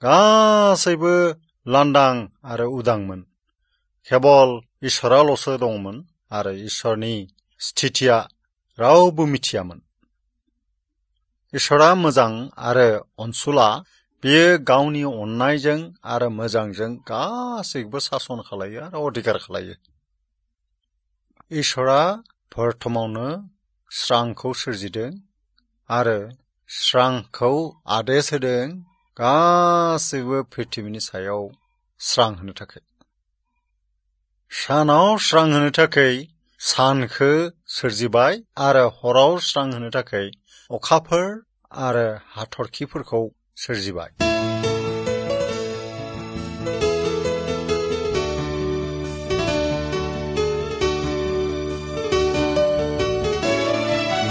गासैबो लांदां आरो उदांमोन। केवल इसोराल'सो दंमोन आरो इसोरनि स्थितिया रावबो मिथियामोन। इसोरा मोजां आरो अनसुला, बियो गावनि अननायजों आरो मोजांजों गासैखौबो सासन खालायो आरो अधिकार खालायो। इसोरा प्रथमावनो स्रांखौ सोरजिदों आरो स्रांखौ आदेश होदों गासैबो पृथ्वीनि सायाव स्रां होनो थाखाय। सानाव स्रां होनो थाखाय सानखौ सोरजिबाय आरो हराव स्रां होनो थाखाय अखाफोर आरो हाथरखिफोरखौ सोरजिबाय।